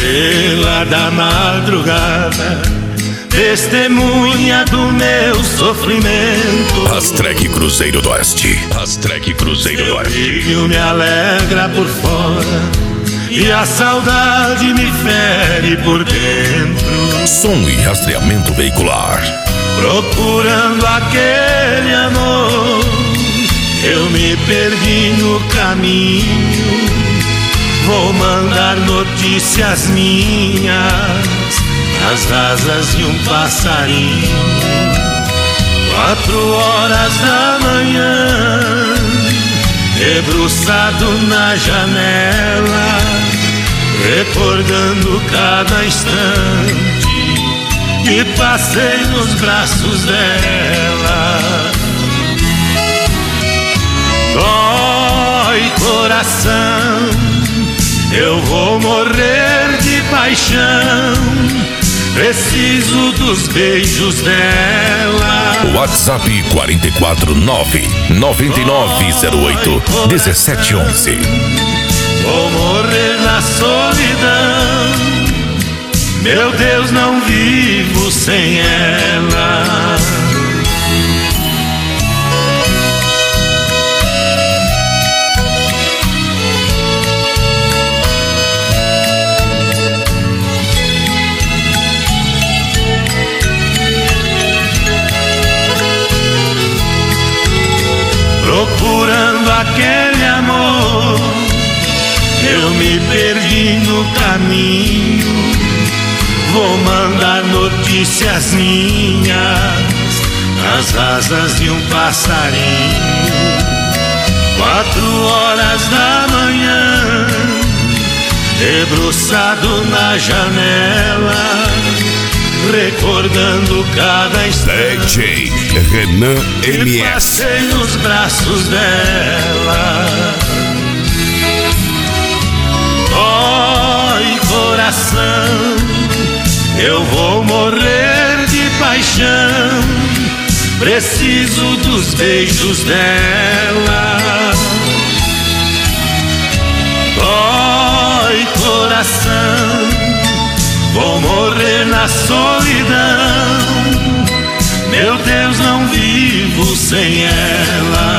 estrela da madrugada, testemunha do meu sofrimento. Rastrec Cruzeiro do Oeste. Rastrec Cruzeiro do Oeste. O brilho me alegra por fora e a saudade me fere por dentro. Som e rastreamento veicular. Procurando aquele amor, eu me perdi no caminho. Vou mandar notícias minhas nas asas de um passarinho. 4 horas da manhã, debruçado na janela, recordando cada instante que passei nos braços dela. Dói coração, eu vou morrer de paixão, preciso dos beijos dela. WhatsApp 449-9908-1711. Vou morrer na solidão, meu Deus, não vivo sem ela. Procurando aquele amor, eu me perdi no caminho. Vou mandar notícias minhas nas asas de um passarinho. 4 horas da manhã, debruçado na janela, recordando cada instante. DJ Renan E MS. passei nos braços dela. Dói coração, eu vou morrer de paixão, preciso dos beijos dela. Dói coração, vou morrer na solidão, meu Deus, não vivo sem ela.